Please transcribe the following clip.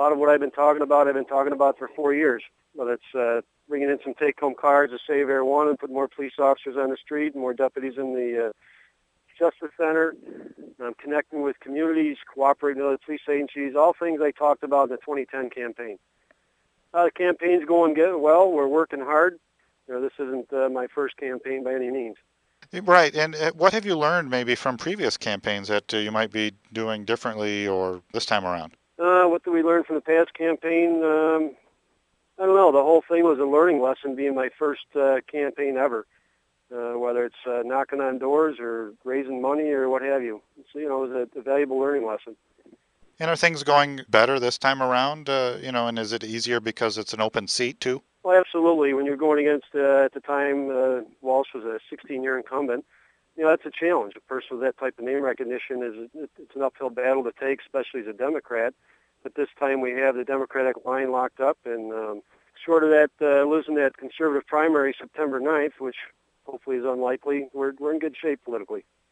lot of what I've been talking about for 4 years. Whether it's bringing in some take-home cars to save Air One and put more police officers on the street and more deputies in the Justice Center, connecting with communities, cooperating with other police agencies, all things I talked about in the 2010 campaign. The campaign's going good. Well, we're working hard. This isn't my first campaign by any means. Right. And what have you learned maybe from previous campaigns that you might be doing differently or this time around? What did we learn from the past campaign? I don't know. The whole thing was a learning lesson, being my first campaign ever. Whether it's knocking on doors or raising money or what have you. So, it was a valuable learning lesson. And are things going better this time around? And is it easier because it's an open seat too? Well, absolutely. When you're going against, at the time, Walsh was a 16-year incumbent, that's a challenge. A person with that type of name recognition it's an uphill battle to take, especially as a Democrat. But this time we have the Democratic line locked up, and short of that, losing that conservative primary September 9th, which hopefully is unlikely, we're in good shape politically.